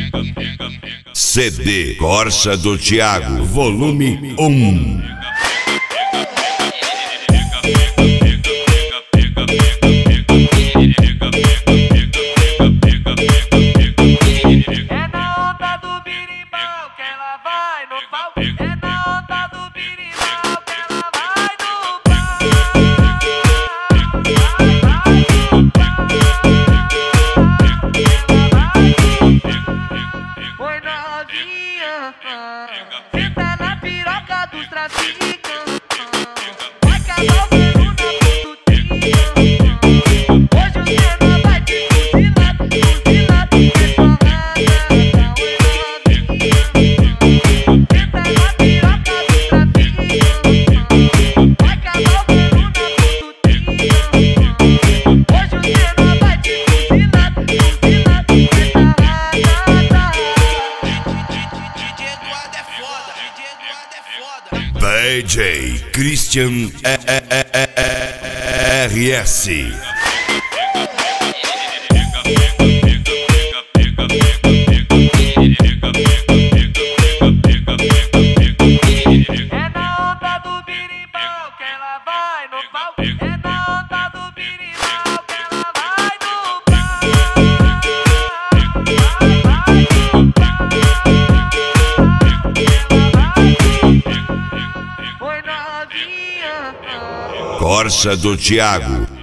CD Corsa do Thiago, volume 1. É na onda do birimbau que ela vai no pau. É na onda do birimbau que ela vai no pau. Oi novinha, senta na piroca dos traficantes. Vai acabar o verão na produtinha. Hoje o Senna vai te fuzilar, fuzilar. DJ Christian RS. É na onda do birimbau que ela vai no pau. É na onda do birimbau que ela vai no pau. Oi novinha, Corsa do Thiago.